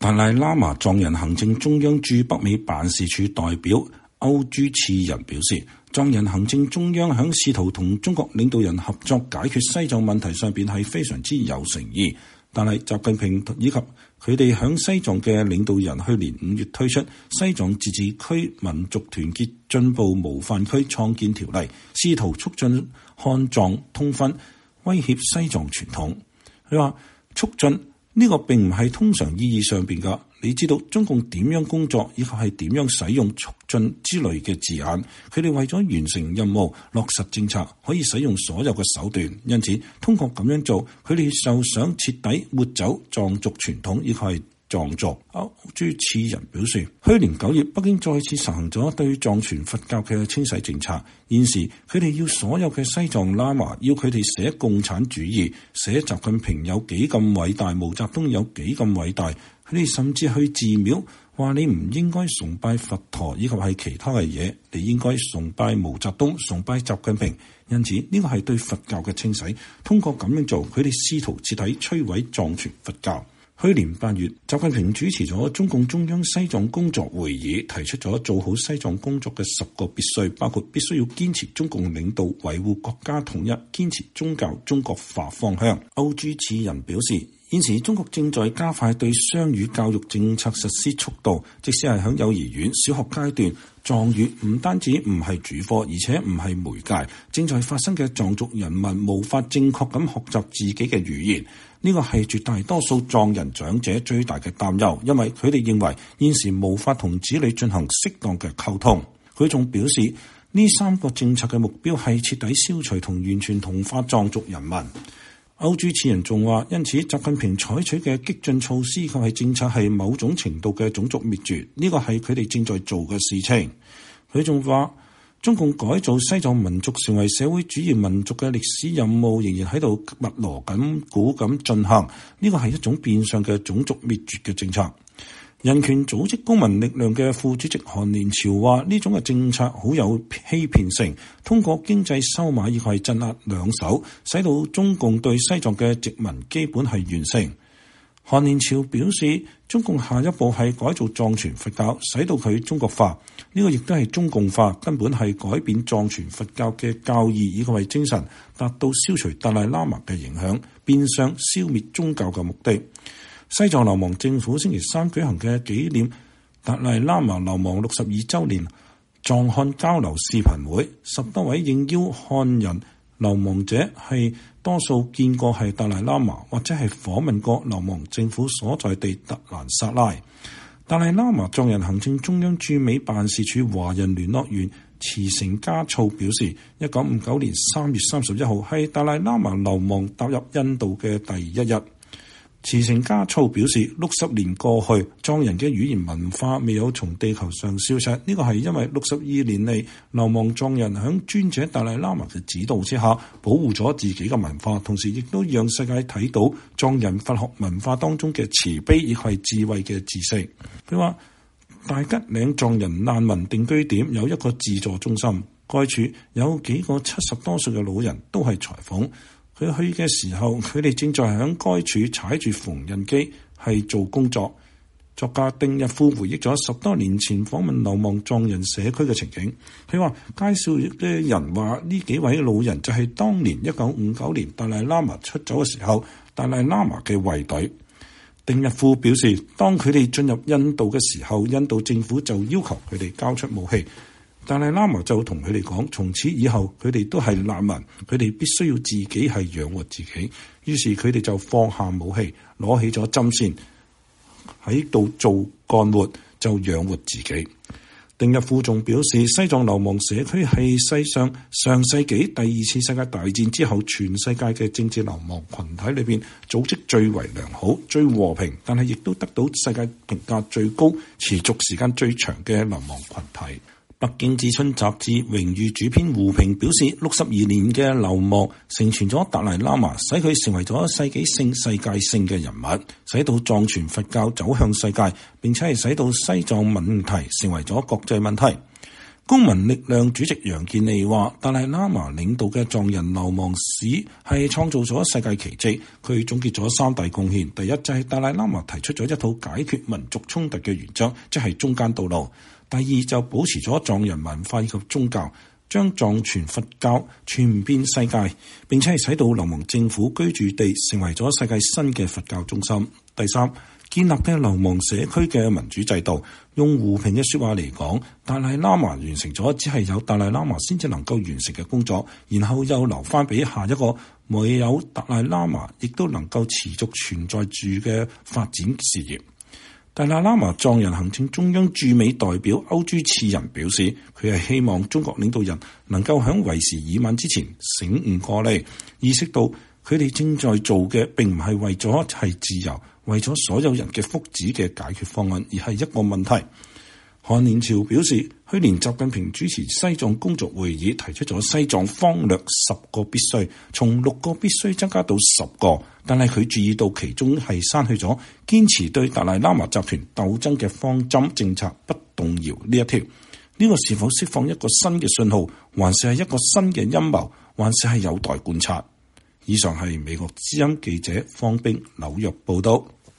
達賴喇嘛藏人行政中央駐北美辦事處代表歐朱次仁表示，藏人行政中央響試圖同中國領導人合作解決西藏問題上邊係非常之有誠意，但係習近平以及佢哋響西藏嘅領導人去年5月推出西藏自治區民族團結進步模範區創建條例，試圖促進漢藏通婚，威脅西藏傳統。佢話促進呢個並唔係通常意義上邊㗎，你知道中共點樣工作，以及係點樣使用促進之類嘅字眼。佢哋為咗完成任務、落實政策，可以使用所有嘅手段。因此，通過咁樣做，佢哋就想徹底抹走藏族傳統，以及係藏族。歐朱次仁表示，去年9月，北京再次實行咗對藏傳佛教嘅清洗政策。現時佢哋要所有嘅西藏喇嘛，要佢哋寫共產主義，寫習近平有幾咁偉大，毛澤東有幾咁偉大。佢哋甚至去寺廟話你唔應該崇拜佛陀，以及係其他嘅嘢，你應該崇拜毛澤東，崇拜習近平。因此呢個係對佛教嘅清洗。通過咁樣做，佢哋試圖徹底摧毀藏傳佛教。去年8月，習近平主持咗中共中央西藏工作會議，提出咗做好西藏工作嘅10個必須，包括必須要堅持中共領導維護國家統一，堅持宗教中國化方向。歐朱次仁表示，現時中國正在加快對雙語教育政策實施速度，即使係響幼兒園、小學階段，藏語唔單止唔係主科，而且唔係媒介。正在發生嘅藏族人民無法正確咁學習自己嘅語言，呢個係絕大多數藏人長者最大嘅擔憂，因為佢哋認為現時無法同子女進行適當嘅溝通。佢仲表示，呢3個政策嘅目標係徹底消除同完全同化藏族人民。歐朱次仁仲話，因此習近平採取嘅激進措施及係政策係某種程度嘅種族滅絕，呢個係佢哋正在做嘅事情。佢仲話，中共改造西藏民族成為社會主義民族嘅歷史任務仍然喺度密鑼緊鼓咁進行，呢個係一種變相嘅種族滅絕嘅政策。人權組織公民力量嘅副主席韓連朝話，呢種嘅政策好有欺騙性，通過經濟收買以及係鎮壓兩手，使到中共對西藏嘅殖民基本係完成。韓連朝表示，中共下一步係改造藏傳佛教，使到佢中國化，呢個亦都係中共化，根本係改變藏傳佛教嘅教義以及係精神，達到消除達賴喇嘛嘅影響，變相消滅宗教嘅目的。西藏流亡政府星期3舉行嘅紀念達賴喇嘛流亡62週年藏漢交流視頻會，10多位應邀漢人流亡者係多數見過係達賴喇嘛，或者係訪問過流亡政府所在地特蘭薩拉。達賴喇嘛藏人行政中央駐美辦事處華人聯絡員慈成家措表示，1959年3月31號係達賴喇嘛流亡踏入印度嘅第一日。慈成家措表示，60年過去，藏人嘅語言文化未有從地球上消失，呢個係因為62年嚟流亡藏人響尊者達賴喇嘛嘅指導之下，保護咗自己嘅文化，同時亦都讓世界睇到藏人佛學文化當中嘅慈悲亦係智慧嘅知識。佢話，大吉嶺藏人難民定居點有一個自助中心，該處有幾個70多歲嘅老人都係裁縫。佢去嘅時候，佢哋正在喺該處踩住縫紉機係做工作。作家丁一夫回憶咗10多年前訪問流亡藏人社區嘅情景。佢話，介紹嘅人話，呢幾位老人就係當年1959年達賴喇嘛出走嘅時候，達賴喇嘛嘅衛隊。丁一夫表示，當佢哋進入印度嘅時候，印度政府就要求佢哋交出武器。達賴喇嘛就同佢哋講，從此以後佢哋都係難民，佢哋必須要自己係養活自己。於是佢哋就放下武器，攞起咗針線喺度做幹活，就養活自己。丁一夫仲表示，西藏流亡社區係世上上世紀第2次世界大戰之後全世界嘅政治流亡群體裏邊組織最為良好、最和平，但係亦都得到世界評價最高、持續時間最長嘅流亡群體。北京之春雜誌榮譽主編胡平表示，62年嘅流亡成全咗達賴喇嘛，使佢成為咗世紀性、世界性嘅人物，使到藏傳佛教走向世界，並且係使到西藏問題成為咗國際問題。 公民力量主席楊健利話：達賴喇嘛領導嘅藏人流亡史係創造咗世界奇蹟。佢總結咗3大貢獻，第一就係達賴喇嘛提出咗一套解決民族衝突嘅原則，即係中間道路；第二就保持咗藏人文化以及宗教，將藏傳佛教傳遍世界，並且係使到流亡政府居住地成為咗世界新嘅佛教中心；第三，建立嘅流亡社區嘅民主制度。用胡平嘅説話嚟講，達賴喇嘛完成咗只係有達賴喇嘛先至能夠完成嘅工作，然後又留翻俾下一個沒有達賴喇嘛亦都能夠持續存在住嘅發展事業。達賴喇嘛藏人行政中央駐美代表歐朱次仁表示，佢係希望中國領導人能夠喺為時已晚之前醒悟過嚟，意識到佢哋正在做嘅並唔係為咗係自由，為咗所有人嘅福祉嘅解決方案，而係一個問題。韓連朝表示，去年習近平主持西藏工作會議，提出咗西藏方略10個必須，從6個必須增加到10個，但係佢注意到其中係刪去咗堅持對達賴喇嘛集團鬥爭嘅方針政策不動搖呢一條。呢個是否釋放一個新嘅信號，還是係一個新嘅陰謀，還是係有待觀察。以上係美國之音記者方冰紐約報道。